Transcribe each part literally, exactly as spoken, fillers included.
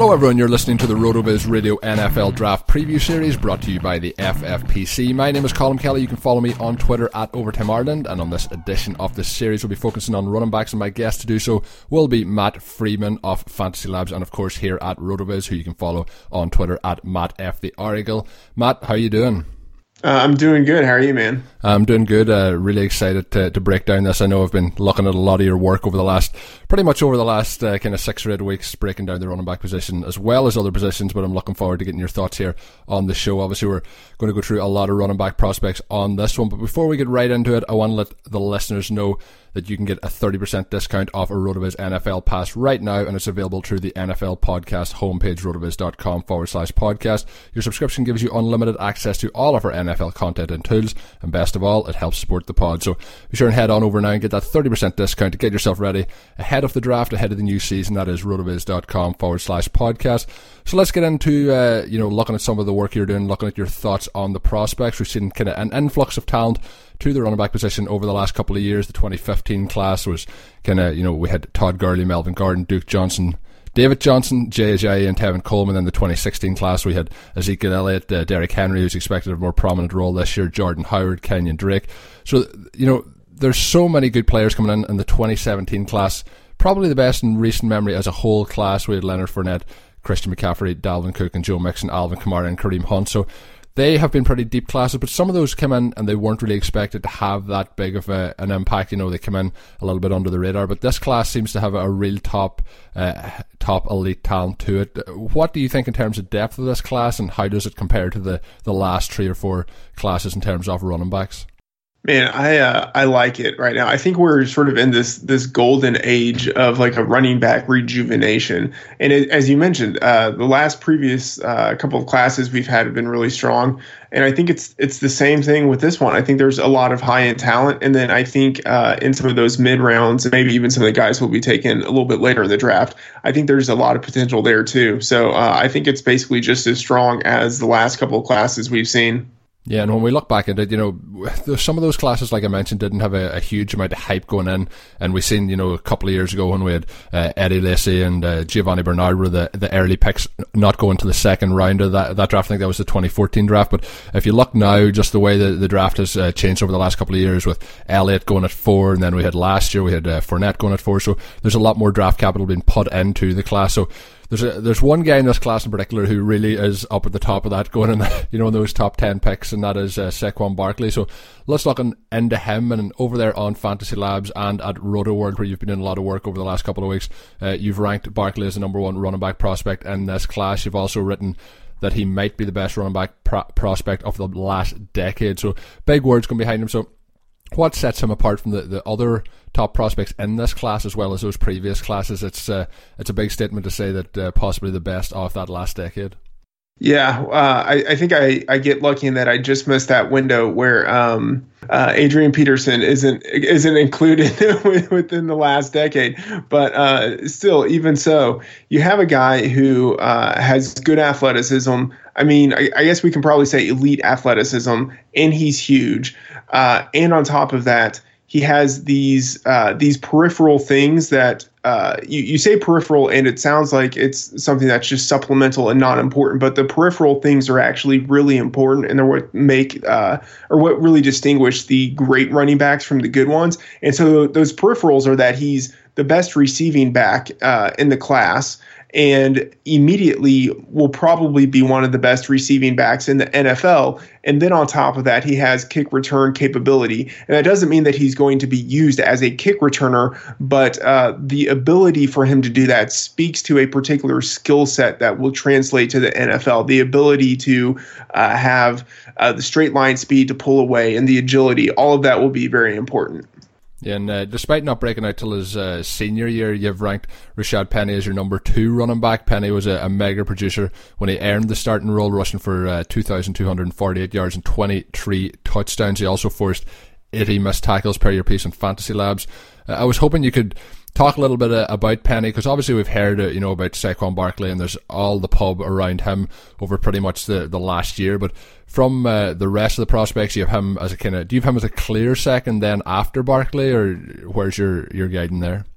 Hello everyone, you're listening to the RotoViz Radio N F L Draft Preview Series brought to you by the F F P C. My name is Colin Kelly. You can follow me on Twitter at Overtime Ireland, and on this edition of this series we'll be focusing on running backs, and my guest to do so will be Matt Freedman of Fantasy Labs, and of course here at RotoViz, who you can follow on Twitter at Matt F the Origle. Matt, how are you doing? Uh, I'm doing good. How are you, man? I'm doing good. Uh, really excited to, to break down this. I know I've been looking at a lot of your work over the last, pretty much over the last uh, kind of six or eight weeks, breaking down the running back position as well as other positions, but I'm looking forward to getting your thoughts here on the show. Obviously, we're going to go through a lot of running back prospects on this one, but before we get right into it, I want to let the listeners know that you can get a thirty percent discount off a RotoViz N F L pass right now, and it's available through the N F L podcast homepage, rotoviz.com forward slash podcast. Your subscription gives you unlimited access to all of our N F L content and tools, and best of all, it helps support the pod. So be sure and head on over now and get that thirty percent discount to get yourself ready ahead of the draft, ahead of the new season. That is rotoviz.com forward slash podcast. So let's get into, uh, you know, looking at some of the work you're doing, looking at your thoughts on the prospects. We've seen kind of an influx of talent to the running back position over the last couple of years. The twenty fifteen class was kind of, you know, we had Todd Gurley, Melvin Gordon, Duke Johnson, David Johnson, Jay Ajayi, and Tevin Coleman. In the twenty sixteen class, we had Ezekiel Elliott, uh, Derrick Henry, who's expected to have a more prominent role this year, Jordan Howard, Kenyon Drake. So, you know, there's so many good players coming in in the twenty seventeen class. Probably the best in recent memory as a whole class. We had Leonard Fournette, Christian McCaffrey, Dalvin Cook, and Joe Mixon, Alvin Kamara, and Kareem Hunt. So they have been pretty deep classes, but some of those came in and they weren't really expected to have that big of a, an impact. You know, they came in a little bit under the radar, but this class seems to have a, a real top, uh, top elite talent to it. What do you think in terms of depth of this class, and how does it compare to the, the last three or four classes in terms of running backs? Man, I uh, I like it right now. I think we're sort of in this this golden age of like a running back rejuvenation. And it, as you mentioned, uh, the last previous uh, couple of classes we've had have been really strong. And I think it's it's the same thing with this one. I think there's a lot of high end talent, and then I think uh, in some of those mid rounds, and maybe even some of the guys will be taken a little bit later in the draft, I think there's a lot of potential there too. So uh, I think it's basically just as strong as the last couple of classes we've seen. Yeah, and when we look back at it, you know, some of those classes, like I mentioned, didn't have a, a huge amount of hype going in, and we've seen, you know, a couple of years ago when we had uh, Eddie Lacy and uh, Giovanni Bernard were the, the early picks, not going to the second round of that, that draft. I think that was the twenty fourteen draft, but if you look now, just the way the, the draft has uh, changed over the last couple of years, with Elliott going at four, and then we had last year, we had uh, Fournette going at four, so there's a lot more draft capital being put into the class. So There's a, there's one guy in this class in particular who really is up at the top of that, going in the, you know, in those top ten picks, and that is uh, Saquon Barkley. So let's look in, into him, and over there on Fantasy Labs and at Roto World, where you've been doing a lot of work over the last couple of weeks, uh, you've ranked Barkley as the number one running back prospect in this class. You've also written that he might be the best running back pro- prospect of the last decade. So big words come behind him. So what sets him apart from the, the other top prospects in this class as well as those previous classes? It's uh, it's a big statement to say that uh, possibly the best of that last decade. Yeah, uh, I, I think I, I get lucky in that I just missed that window where um, uh, Adrian Peterson isn't isn't included within the last decade. But uh, still, even so, you have a guy who uh, has good athleticism. I mean, I, I guess we can probably say elite athleticism, and he's huge. Uh, and on top of that, he has these uh, these peripheral things that uh, you, you say peripheral, and it sounds like it's something that's just supplemental and not important. But the peripheral things are actually really important, and they're what make uh, or what really distinguish the great running backs from the good ones. And so those peripherals are that he's the best receiving back uh, in the class, and immediately will probably be one of the best receiving backs in the N F L. And then on top of that, he has kick return capability. And that doesn't mean that he's going to be used as a kick returner, but uh, the ability for him to do that speaks to a particular skill set that will translate to the N F L. The ability to uh, have uh, the straight line speed to pull away and the agility, all of that will be very important. Yeah, and uh, despite not breaking out till his uh, senior year, you've ranked Rashad Penny as your number two running back. Penny was a, a mega producer when he earned the starting role, rushing for uh, two thousand two hundred forty-eight yards and twenty-three touchdowns. He also forced eighty missed tackles per your piece on Fantasy Labs. Uh, I was hoping you could talk a little bit uh, about Penny, because obviously we've heard uh, you know about Saquon Barkley, and there's all the pub around him over pretty much the, the last year. But from uh, the rest of the prospects, you have him as a kind of, do you have him as a clear second then after Barkley, or where's your your guiding there?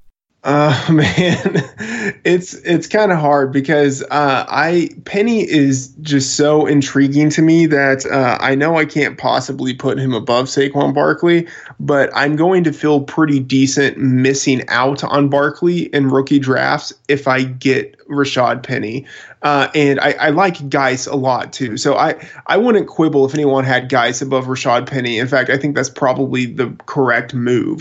Uh, man, it's it's kind of hard because uh, I Penny is just so intriguing to me that uh, I know I can't possibly put him above Saquon Barkley, but I'm going to feel pretty decent missing out on Barkley in rookie drafts if I get Rashad Penny. Uh, and I, I like Geis a lot too. So I, I wouldn't quibble if anyone had Geis above Rashad Penny. In fact, I think that's probably the correct move.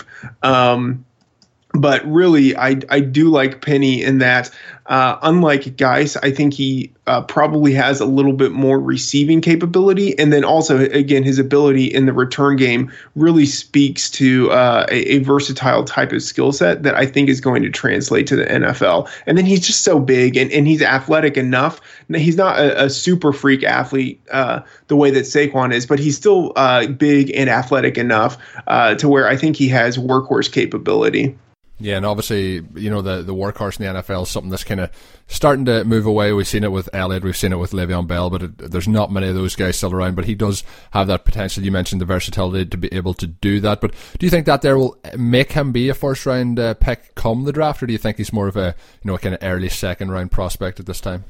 Um, But really, I, I do like Penny in that, uh, unlike Geis, I think he uh, probably has a little bit more receiving capability. And then also, again, his ability in the return game really speaks to uh, a, a versatile type of skill set that I think is going to translate to the N F L. And then he's just so big and, and he's athletic enough. He's not a, a super freak athlete uh, the way that Saquon is, but he's still uh, big and athletic enough uh, to where I think he has workhorse capability. Yeah, and obviously, you know, the, the workhorse in the N F L is something that's kind of starting to move away. We've seen it with Elliott, we've seen it with Le'Veon Bell, but it, there's not many of those guys still around. But he does have that potential. You mentioned the versatility to be able to do that. But do you think that there will make him be a first round uh, pick come the draft, or do you think he's more of a, you know, a kind of early second round prospect at this time?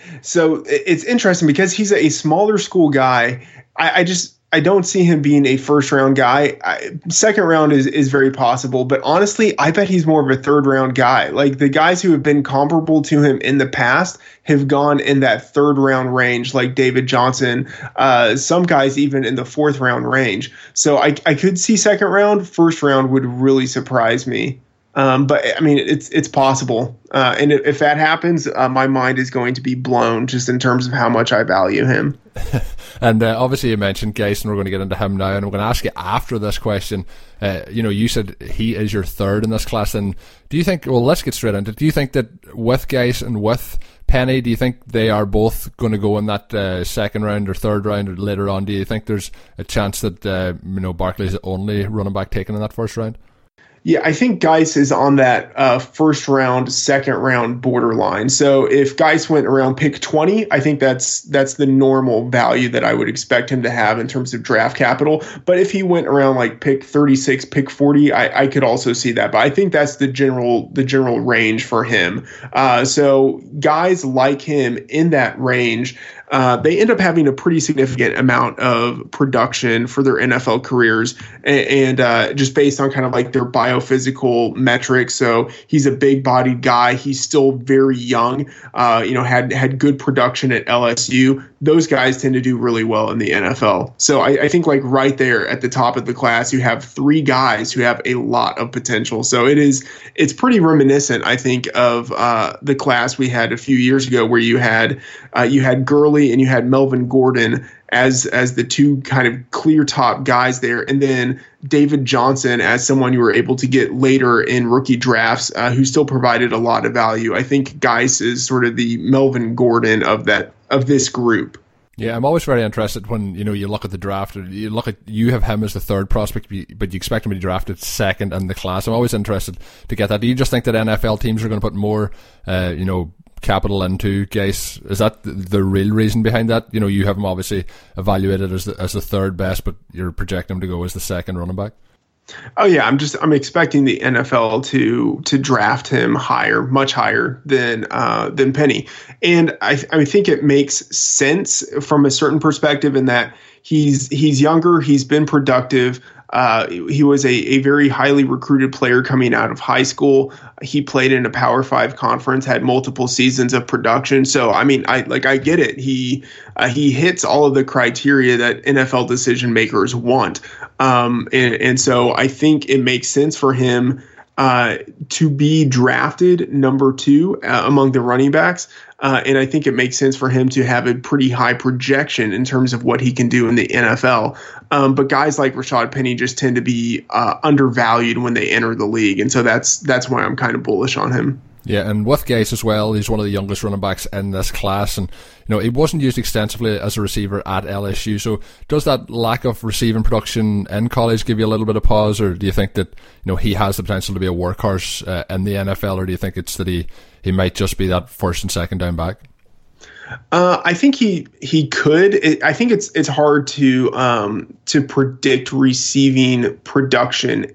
So it's interesting because he's a smaller school guy. I, I just. I don't see him being a first round guy. I, second round is, is very possible, but honestly, I bet he's more of a third round guy. Like the guys who have been comparable to him in the past have gone in that third round range, like David Johnson, uh, some guys even in the fourth round range. So I, I could see second round. First round would really surprise me. Um, but I mean, it's it's possible. Uh, and if that happens, uh, my mind is going to be blown just in terms of how much I value him. And uh, obviously you mentioned Geis, and we're going to get into him now, and I'm going to ask you after this question. Uh, you know, you said he is your third in this class, and do you think, well, let's get straight into it. Do you think that with Geis and with Penny, do you think they are both going to go in that uh, second round or third round or later on? Do you think there's a chance that, uh, you know, Barkley's the only running back taken in that first round? Yeah, I think Geis is on that uh, first round, second round borderline. So if Geis went around pick twenty, I think that's that's the normal value that I would expect him to have in terms of draft capital. But if he went around like pick thirty-six, pick forty, I, I could also see that. But I think that's the general the general range for him. Uh, so guys like him in that range, Uh, they end up having a pretty significant amount of production for their N F L careers, and, and uh, just based on kind of like their biophysical metrics. So he's a big-bodied guy. He's still very young. Uh, you know, had had good production at L S U. Those guys tend to do really well in the N F L. So I, I think like right there at the top of the class, you have three guys who have a lot of potential. So it is it's pretty reminiscent, I think, of uh, the class we had a few years ago, where you had uh, you had Gurley and you had Melvin Gordon as as the two kind of clear top guys there, and then David Johnson as someone you were able to get later in rookie drafts, uh, who still provided a lot of value. I think Geis is sort of the Melvin Gordon of that of this group. Yeah, I'm always very interested when, you know, you look at the draft, you look at, you have him as the third prospect, but you expect him to be drafted second in the class. I'm always interested to get that. Do you just think that N F L teams are going to put more, uh, you know, capital into Geis? Is that the, the real reason behind that? You know, you have him obviously evaluated as the, as the third best, but you're projecting him to go as the second running back. Oh yeah, I'm just I'm expecting the N F L to to draft him higher, much higher than uh, than Penny, and I I think it makes sense from a certain perspective in that he's he's younger, he's been productive. Uh, he was a, a very highly recruited player coming out of high school. He played in a Power Five conference, had multiple seasons of production. So, I mean, I like I get it. He uh, he hits all of the criteria that N F L decision makers want, um, and and so I think it makes sense for him uh, to be drafted number two uh, among the running backs. Uh, and I think it makes sense for him to have a pretty high projection in terms of what he can do in the N F L. Um, but guys like Rashad Penny just tend to be uh, undervalued when they enter the league. And so that's that's why I'm kind of bullish on him. Yeah, and with Geis as well, he's one of the youngest running backs in this class, and you know he wasn't used extensively as a receiver at L S U. So does that lack of receiving production in college give you a little bit of pause, or do you think that you know he has the potential to be a workhorse uh, in the N F L, or do you think it's that he, he might just be that first and second down back? Uh, I think he he could. It, I think it's it's hard to um, to predict receiving production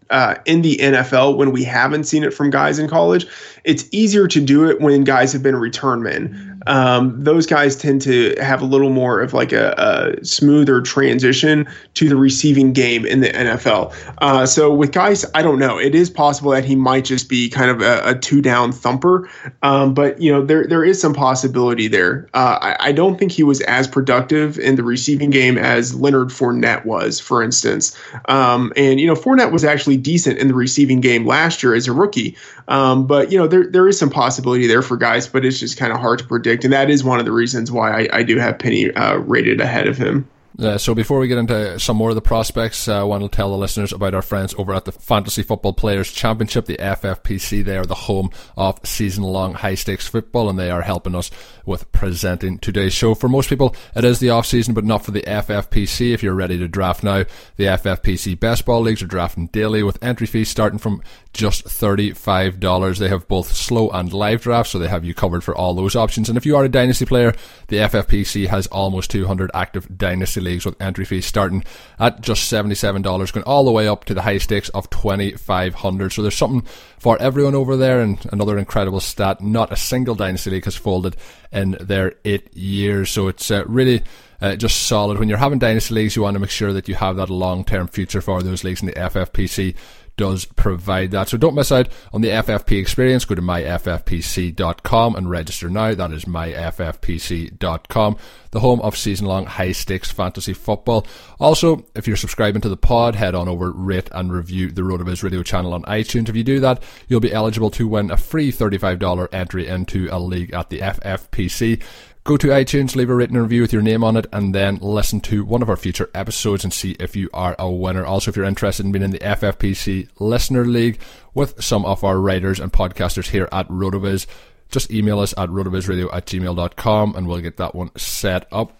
uh, in the N F L when we haven't seen it from guys in college. It's easier to do it when guys have been return men. Um, those guys tend to have a little more of like a, a smoother transition to the receiving game in the N F L. Uh, so with guys, I don't know. It is possible that he might just be kind of a, a two down thumper. Um, but you know, there there is some possibility there. Uh, I, I don't think he was as productive in the receiving game as Leonard Fournette was, for instance. Um, and you know, Fournette was actually decent in the receiving game last year as a rookie. Um, but you know, there there is some possibility there for guys, but it's just kind of hard to predict. And that is one of the reasons why I, I do have Penny uh, rated ahead of him. Uh, so before we get into some more of the prospects, uh, I want to tell the listeners about our friends over at the Fantasy Football Players Championship, the F F P C. They are the home of season-long high-stakes football, and they are helping us with presenting today's show. For most people, it is the off-season, but not for the F F P C. If you're ready to draft now, the F F P C Best Ball Leagues are drafting daily with entry fees starting from just thirty-five dollars. They have both slow and live drafts, so they have you covered for all those options. And if you are a dynasty player, the F F P C has almost two hundred active dynasty leagues with entry fees starting at just seventy-seven dollars, going all the way up to the high stakes of twenty-five hundred dollars. So there's something for everyone over there. And another incredible stat, not a single dynasty league has folded in their eight years. So it's uh, really Uh, just solid. When you're having dynasty leagues, you want to make sure that you have that long-term future for those leagues, and the F F P C does provide that. So don't miss out on the F F P experience. Go to my F F P C dot com and register now. That is my F F P C dot com, the home of season-long high-stakes fantasy football. Also, if you're subscribing to the pod, head on over, rate and review the RotoViz radio channel on iTunes. If you do that, you'll be eligible to win a free thirty-five dollars entry into a league at the F F P C. Go to iTunes, leave a written review with your name on it, and then listen to one of our future episodes and see if you are a winner. Also, if you're interested in being in the F F P C Listener League with some of our writers and podcasters here at RotoViz, just email us at rotovizradio at gmail dot com and we'll get that one set up.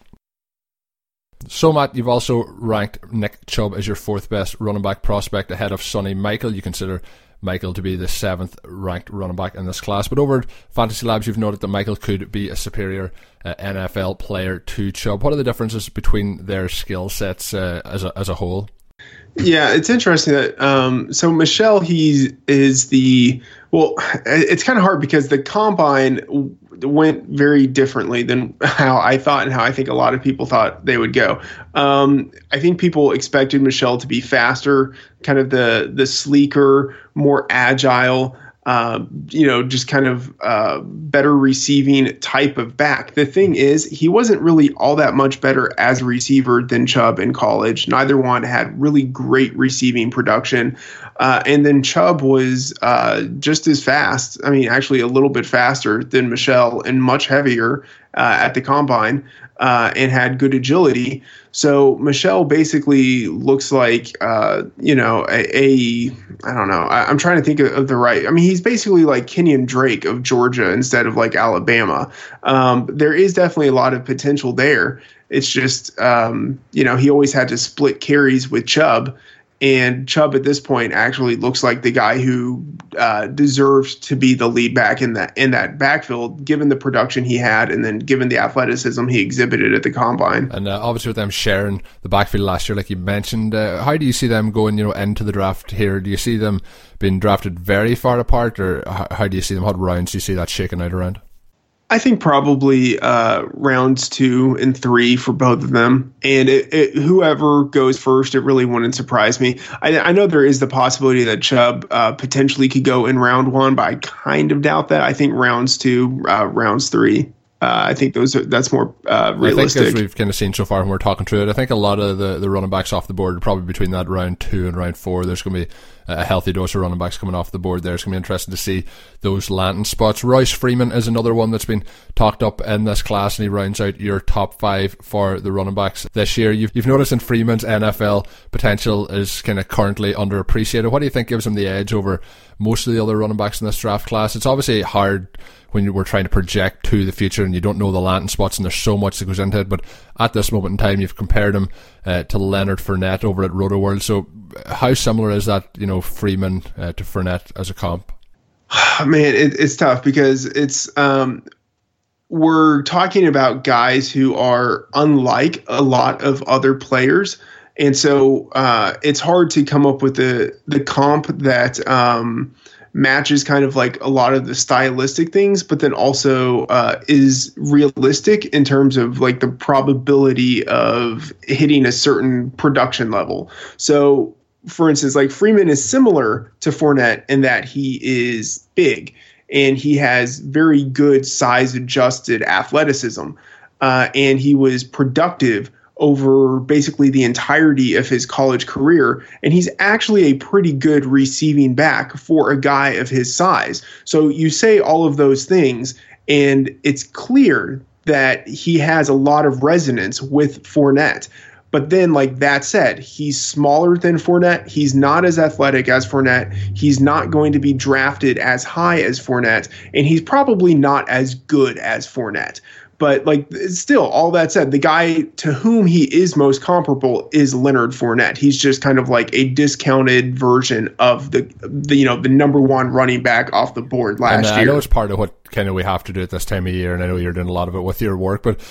So, Matt, you've also ranked Nick Chubb as your fourth best running back prospect ahead of Sonny Michael. You consider Michael to be the seventh ranked running back in this class. But over at Fantasy Labs, you've noted that Michael could be a superior uh, N F L player to Chubb. What are the differences between their skill sets uh, as a, as a whole? Yeah, it's interesting that um, so Michelle, he is the well. It's kind of hard because the combine went very differently than how I thought and how I think a lot of people thought they would go. Um, I think people expected Michelle to be faster, kind of the the sleeker, more agile. Uh, you know, just kind of uh, better receiving type of back. The thing is, he wasn't really all that much better as a receiver than Chubb in college. Neither one had really great receiving production. Uh, and then Chubb was uh, just as fast. I mean, actually a little bit faster than Michelle and much heavier uh, at the combine uh, and had good agility. So Michelle basically looks like, uh, you know, a, a I don't know. I, I'm trying to think of, of the right. I mean, he's basically like Kenyon Drake of Georgia instead of like Alabama. Um, there is definitely a lot of potential there. It's just, um, you know, he always had to split carries with Chubb. And Chubb at this point actually looks like the guy who uh, deserves to be the lead back in that in that backfield, given the production he had and then given the athleticism he exhibited at the combine. And uh, obviously with them sharing the backfield last year, like you mentioned, uh, how do you see them going, you know, into the draft here? Do you see them being drafted very far apart, or how, how do you see them? What rounds do you see that shaking out around? I think probably uh, rounds two and three for both of them. And it, it, whoever goes first, it really wouldn't surprise me. I, I know there is the possibility that Chubb uh, potentially could go in round one, but I kind of doubt that. I think rounds two, uh, rounds three. Uh, I think those are, that's more uh, realistic. I think as we've kind of seen so far when we're talking through it, I think a lot of the, the running backs off the board, probably between that round two and round four, there's going to be a healthy dose of running backs coming off the board there. It's going to be interesting to see those landing spots. Royce Freeman is another one that's been talked up in this class, and he rounds out your top five for the running backs this year. You've, you've noticed in Freeman's N F L potential is kind of currently underappreciated. What do you think gives him the edge over most of the other running backs in this draft class? It's obviously hard when you were trying to project to the future and you don't know the landing spots and there's so much that goes into it, but at this moment in time you've compared him uh, to Leonard Fournette over at RotoWorld. So how similar is that, you know, Freeman uh, to Fournette as a comp? Man, it, it's tough because it's um, we're talking about guys who are unlike a lot of other players. And so uh, it's hard to come up with the the comp that um, matches kind of like a lot of the stylistic things, but then also uh, is realistic in terms of like the probability of hitting a certain production level. So, for instance, like Freeman is similar to Fournette in that he is big and he has very good size adjusted athleticism, uh, and he was productive over basically the entirety of his college career. And he's actually a pretty good receiving back for a guy of his size. So you say all of those things, and it's clear that he has a lot of resonance with Fournette. But then, like that said, he's smaller than Fournette. He's not as athletic as Fournette. He's not going to be drafted as high as Fournette. And he's probably not as good as Fournette. But like still, all that said, the guy to whom he is most comparable is Leonard Fournette. He's just kind of like a discounted version of the, the you know, the number one running back off the board last and, uh, year. I know it's part of what kind of we have to do at this time of year, and I know you're doing a lot of it with your work. But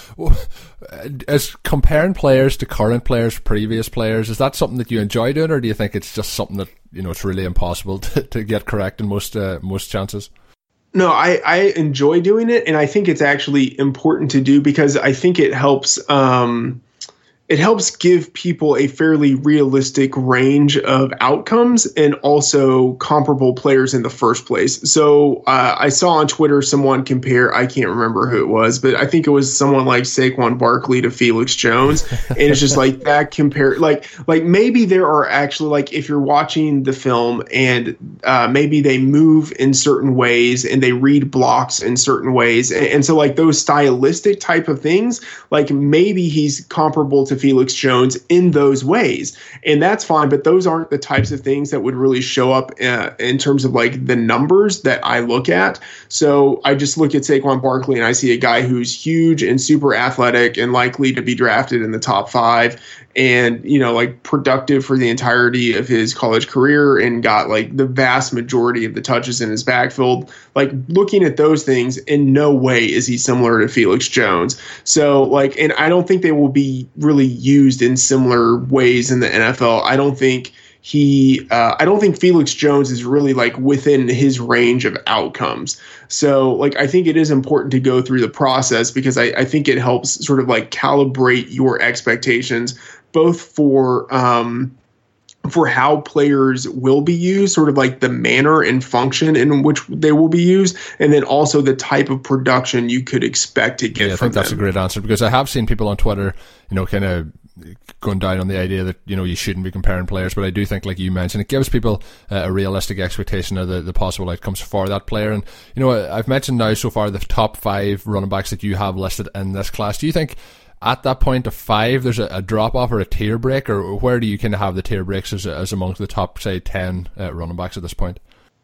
as comparing players to current players, previous players, is that something that you enjoy doing, or do you think it's just something that you know it's really impossible to, to get correct in most uh, most chances? No, I, I enjoy doing it, and I think it's actually important to do because I think it helps um, it helps give people a fairly realistic range of outcomes and also comparable players in the first place. So uh, I saw on Twitter someone compare, I can't remember who it was, but I think it was someone like Saquon Barkley to Felix Jones. And it's just like that compare, like, like maybe there are actually, like, if you're watching the film and uh, maybe they move in certain ways and they read blocks in certain ways. And, and so like those stylistic type of things, like maybe he's comparable to Felix Jones in those ways, and that's fine, but those aren't the types of things that would really show up uh, in terms of like the numbers that I look at. So I just look at Saquon Barkley and I see a guy who's huge and super athletic and likely to be drafted in the top five, and you know, like productive for the entirety of his college career and got like the vast majority of the touches in his backfield. Like looking at those things, in no way is he similar to Felix Jones. So like, and I don't think they will be really used in similar ways in the N F L. I don't think he, uh, I don't think Felix Jones is really like within his range of outcomes. So like, I think it is important to go through the process because I, I think it helps sort of like calibrate your expectations, both for, um, for how players will be used, sort of like the manner and function in which they will be used, and then also the type of production you could expect to get yeah, I from think that's them. a great answer, because I have seen people on Twitter, you know, kind of going down on the idea that, you know, you shouldn't be comparing players, but I do think, like you mentioned, it gives people uh, a realistic expectation of the, the possible outcomes for that player. And, you know, I've mentioned now so far the top five running backs that you have listed in this class. Do you think at that point of five, there's a, a drop-off or a tier break, or where do you kind of have the tier breaks as, as amongst the top, say, ten uh, running backs at this point?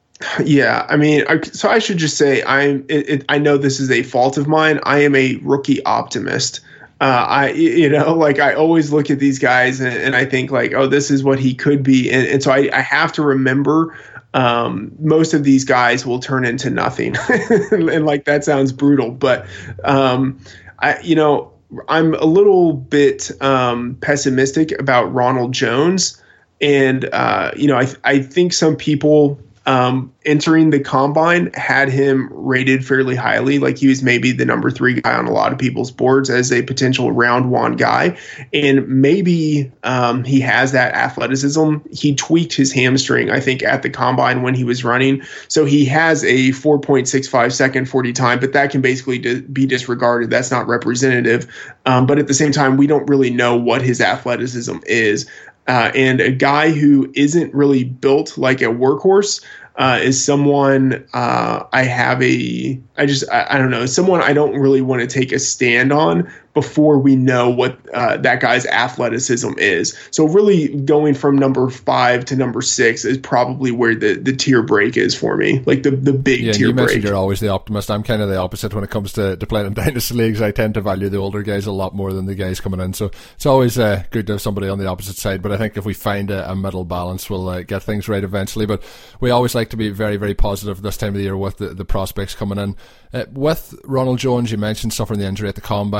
Yeah, I mean, I, so I should just say I'm. It, it, I know this is a fault of mine. I am a rookie optimist. Uh, I, you know, like I always look at these guys and, and I think like, oh, this is what he could be, and, and so I, I have to remember. Um, most of these guys will turn into nothing, and like that sounds brutal, but um, I, you know. I'm a little bit um, pessimistic about Ronald Jones, and uh, you know, I I think some people um, entering the combine had him rated fairly highly, like he was maybe the number three guy on a lot of people's boards as a potential round one guy, and maybe um, he has that athleticism. He tweaked his hamstring, I think, at the combine when he was running, so he has a four point six five second forty time, but that can basically di- be disregarded. That's not representative. Um, but at the same time, we don't really know what his athleticism is. Uh, and a guy who isn't really built like a workhorse uh, is someone uh, I have a, I just, I, I don't know, someone I don't really want to take a stand on before we know what uh, that guy's athleticism is. So really going from number five to number six is probably where the, the tier break is for me, like the, the big yeah, tier you break. Mentioned you're always the optimist. I'm kind of the opposite when it comes to, to playing in dynasty leagues. I tend to value the older guys a lot more than the guys coming in. So it's always uh, good to have somebody on the opposite side. But I think if we find a, a middle balance, we'll uh, get things right eventually. But we always like to be very, very positive this time of the year with the, the prospects coming in. Uh, with Ronald Jones, you mentioned suffering the injury at the combine. He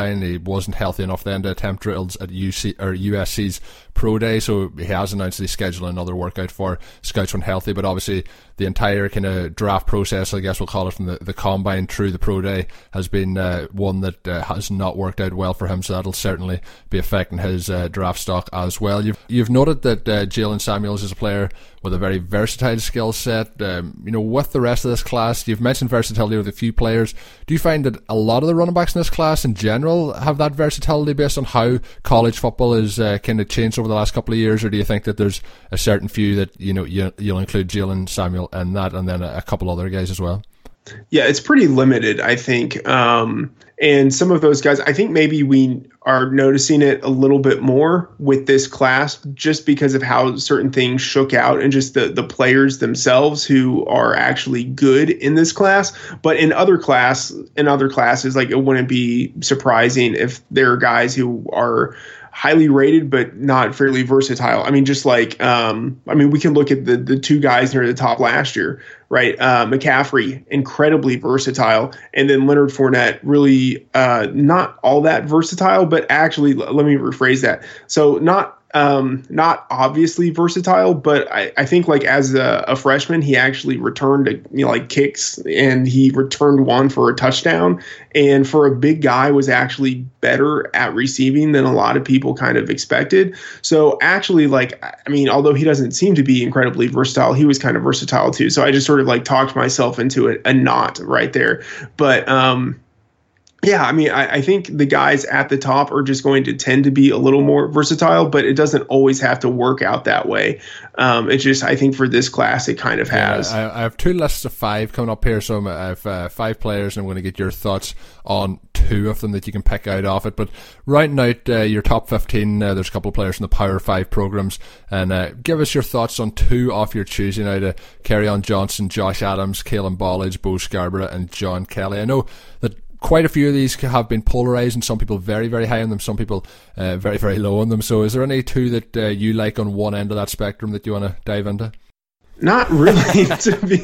wasn't healthy enough then to attempt drills at U C or U S C's Pro Day, so he has announced he's scheduling another workout for scouts when healthy. But obviously the entire kind of draft process, I guess we'll call it, from the, the combine through the Pro Day has been uh, one that uh, has not worked out well for him, so that'll certainly be affecting his uh, draft stock as well. You've, you've noted that uh, Jaylen Samuels is a player with a very versatile skill set. Um, you know, with the rest of this class, you've mentioned versatility with a few players. Do you find that a lot of the running backs in this class in general have that versatility based on how college football is uh, kind of changed over the last couple of years, or do you think that there's a certain few that, you know, you, you'll include Jaylen Samuel in that, and then a, a couple other guys as well? Yeah, it's pretty limited, I think. Um, and some of those guys, I think maybe we are noticing it a little bit more with this class just because of how certain things shook out and just the, the players themselves who are actually good in this class. But in other class, in other classes, like, it wouldn't be surprising if there are guys who are highly rated but not fairly versatile. I mean, just like, um, I mean, we can look at the the two guys near the top last year, right? Uh, McCaffrey, incredibly versatile, and then Leonard Fournette, really uh, not all that versatile, but actually, let me rephrase that. So not Um, not obviously versatile, but I, I think like as a, a freshman, he actually returned, a, you know, like kicks, and he returned one for a touchdown. And for a big guy, was actually better at receiving than a lot of people kind of expected. So actually, like, I mean, although he doesn't seem to be incredibly versatile, he was kind of versatile too. So I just sort of like talked myself into a, a knot right there. But, um, Yeah, I mean, I, I think the guys at the top are just going to tend to be a little more versatile, but it doesn't always have to work out that way. Um, it's just, I think for this class, it kind of has. Yeah, I, I have two lists of five coming up here, so I have uh, five players, and I'm going to get your thoughts on two of them that you can pick out of it. But rounding out uh, your top fifteen, uh, there's a couple of players in the Power five programs, and uh, give us your thoughts on two off your choosing out of Kerryon Johnson, Josh Adams, Kalen Ballage, Bo Scarborough, and John Kelly. I know that quite a few of these have been polarized, and some people very, very high on them, some people uh, very, very low on them. So is there any two that uh, you like on one end of that spectrum that you want to dive into? Not really, to be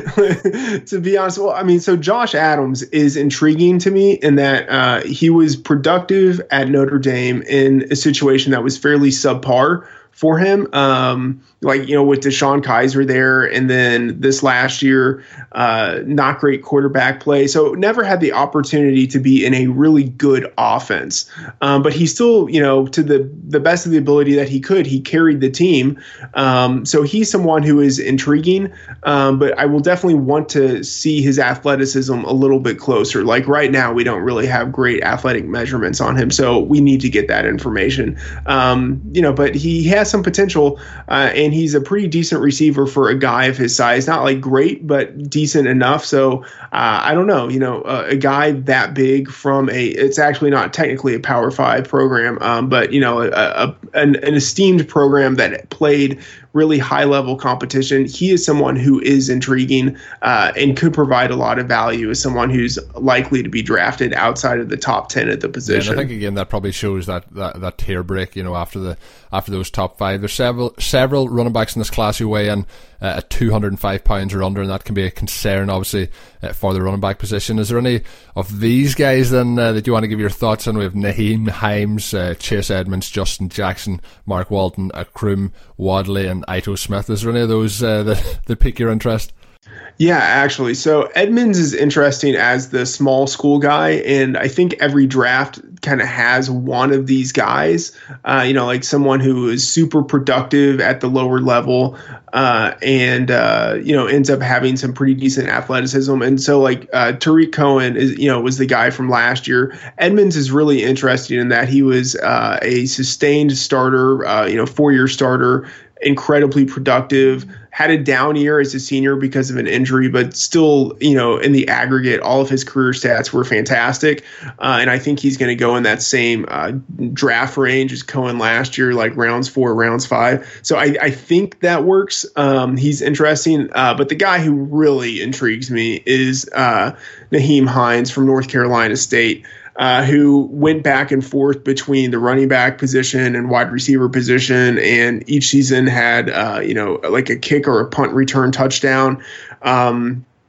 to be honest. Well, I mean, so Josh Adams is intriguing to me in that uh, he was productive at Notre Dame in a situation that was fairly subpar for him, um, like, you know, with Deshaun Kaiser there, and then this last year, uh, not great quarterback play. So never had the opportunity to be in a really good offense. Um, but he still, you know, to the, the best of the ability that he could, he carried the team. Um, so he's someone who is intriguing, um, but I will definitely want to see his athleticism a little bit closer. Like right now, we don't really have great athletic measurements on him, so we need to get that information. Um, you know, but he has some potential, uh, and he's a pretty decent receiver for a guy of his size. Not like great, but decent enough. So uh, I don't know, you know, uh, a guy that big from a, it's actually not technically a Power Five program, um, but you know, a, a, an, an esteemed program that played really high level competition. He is someone who is intriguing uh, and could provide a lot of value as someone who's likely to be drafted outside of the top ten at the position. Yeah, and I think again that probably shows that, that that tier break. You know, after the after those top five, there's several several running backs in this class who weigh in uh, at two hundred five pounds or under, and that can be a concern, obviously, uh, for the running back position. Is there any of these guys then uh, that you want to give your thoughts on? We have Nyheim Hines, uh, Chase Edmonds, Justin Jackson, Mark Walton, Akrum Wadley, and Ito Smith. Is there any of those uh, that, that pique your interest? Yeah, actually. So Edmonds is interesting as the small school guy, and I think every draft kind of has one of these guys, uh, you know, like someone who is super productive at the lower level uh, and, uh, you know, ends up having some pretty decent athleticism. And so like uh, Tariq Cohen is, you know, was the guy from last year. Edmonds is really interesting in that he was uh, a sustained starter, uh, you know, four-year starter, incredibly productive, had a down year as a senior because of an injury, but still, you know, in the aggregate, all of his career stats were fantastic. Uh, and I think he's going to go in that same uh, draft range as Cohen last year, like rounds four, rounds five. So I, I think that works. Um, he's interesting. Uh, but the guy who really intrigues me is uh, Nyheim Hines from North Carolina State. Uh, who went back and forth between the running back position and wide receiver position, and each season had, uh, you know, like a kick or a punt return touchdown. Um,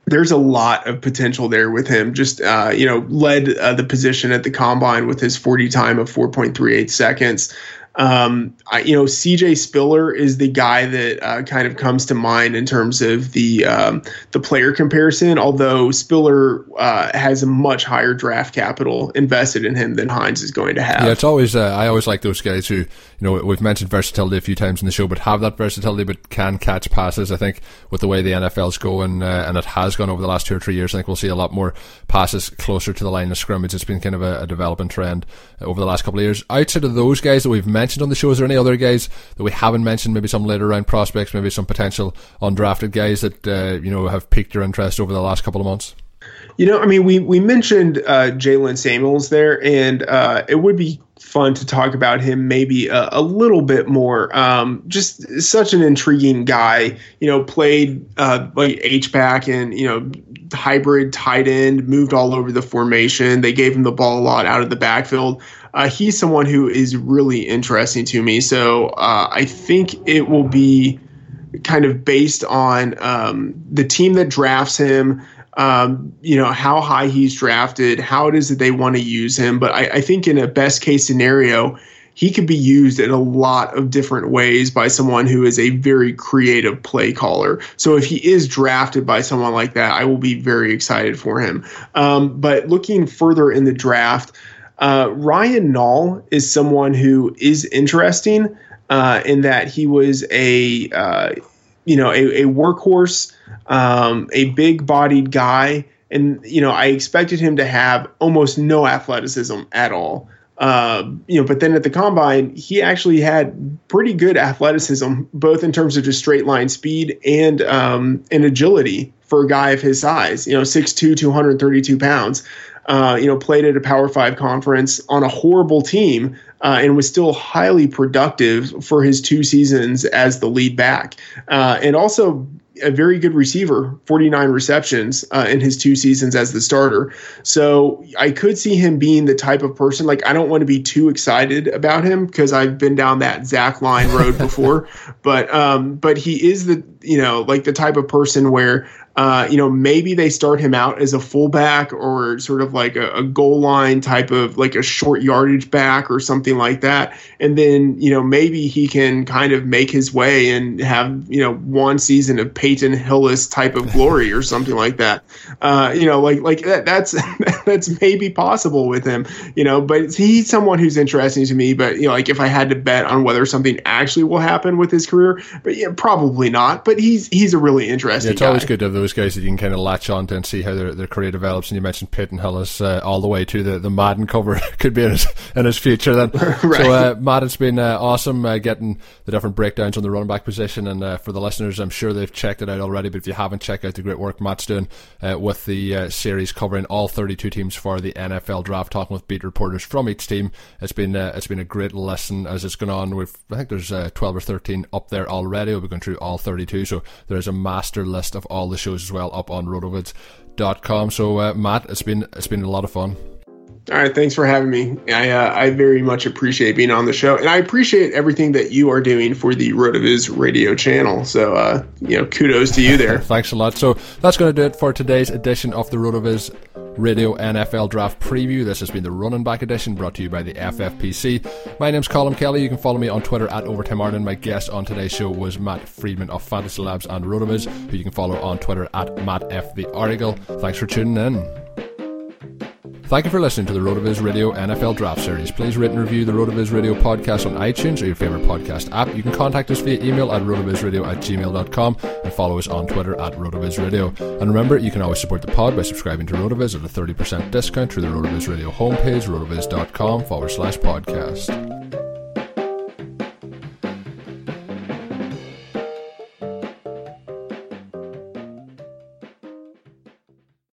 there's a lot of potential there with him. Just, uh, you know, led uh, the position at the combine with his forty time of four point three eight seconds. Um, I, you know, C J Spiller is the guy that uh, kind of comes to mind in terms of the um, the player comparison, although Spiller uh, has a much higher draft capital invested in him than Hines is going to have. Yeah, it's always, uh, I always like those guys who, you know, we've mentioned versatility a few times in the show, but have that versatility but can catch passes. I think with the way the N F L's going, uh, and it has gone over the last two or three years, I think we'll see a lot more passes closer to the line of scrimmage. It's been kind of a, a developing trend over the last couple of years. Outside of those guys that we've mentioned on the show, is there any other guys that we haven't mentioned, maybe some later round prospects, maybe some potential undrafted guys that uh, you know have piqued your interest over the last couple of months? You know, I mean, we we mentioned uh, Jalen Samuels there, and uh, it would be fun to talk about him maybe a, a little bit more. Um, just such an intriguing guy. You know, played uh, like H-back and, you know, hybrid tight end, moved all over the formation. They gave him the ball a lot out of the backfield. Uh, he's someone who is really interesting to me. So uh, I think it will be kind of based on um, the team that drafts him, um, you know, how high he's drafted, how it is that they want to use him. But I, I think in a best case scenario, he could be used in a lot of different ways by someone who is a very creative play caller. So if he is drafted by someone like that, I will be very excited for him. Um, but looking further in the draft, Uh, Ryan Nall is someone who is interesting uh, in that he was a, uh, you know, a, a workhorse, um, a big-bodied guy, and you know, I expected him to have almost no athleticism at all. Uh, you know, but then at the combine, he actually had pretty good athleticism, both in terms of just straight line speed and um, and agility for a guy of his size. You know, six two, two hundred thirty-two pounds. Uh, you know, played at a Power Five conference on a horrible team uh, and was still highly productive for his two seasons as the lead back. Uh, and also a very good receiver, forty-nine receptions uh, in his two seasons as the starter. So I could see him being the type of person, like, I don't want to be too excited about him because I've been down that Zach Line road before, but um, but he is the, you know, like the type of person where, Uh, you know, maybe they start him out as a fullback or sort of like a, a goal line type of like a short yardage back or something like that. And then, you know, maybe he can kind of make his way and have, you know, one season of Peyton Hillis type of glory or something like that. Uh, you know, like like that, that's that's maybe possible with him, you know, but he's someone who's interesting to me. But, you know, like if I had to bet on whether something actually will happen with his career, but yeah, probably not. But he's he's a really interesting yeah, it's guy. always good to have those guys that you can kind of latch on to and see how their, their career develops. And you mentioned Peyton Hillis uh, all the way to the, the Madden cover could be in his, in his future then. Right. So uh, Matt, it's been uh, awesome uh, getting the different breakdowns on the running back position, and uh, for the listeners, I'm sure they've checked it out already, but if you haven't, check out the great work Matt's doing uh, with the uh, series covering all thirty-two teams for the N F L draft, talking with beat reporters from each team. It's been uh, it's been a great listen as it's gone on. We've, I think there's uh, twelve or thirteen up there already. We'll be going through all thirty-two, so there's a master list of all the shows as well up on rotoviz dot com. So uh, Matt, it's been it's been a lot of fun. All right, thanks for having me. I uh, I very much appreciate being on the show, and I appreciate everything that you are doing for the RotoViz radio channel. So uh, you know, kudos to you there. Thanks a lot. So that's going to do it for today's edition of the RotoViz Radio N F L Draft Preview. This has been the Running Back Edition, brought to you by the F F P C. My name's Colin Kelly. You can follow me on Twitter at Overtime Ireland. My guest on today's show was Matt Friedman of Fantasy Labs and RotoViz, who you can follow on Twitter at Matt F the Article. Thanks for tuning in. Thank you for listening to the RotoViz Radio N F L Draft Series. Please rate and review the RotoViz Radio podcast on iTunes or your favourite podcast app. You can contact us via email at rotovizradio at gmail dot com and follow us on Twitter at rotovizradio. And remember, you can always support the pod by subscribing to RotoViz at a thirty percent discount through the RotoViz Radio homepage, rotoviz dot com forward slash podcast.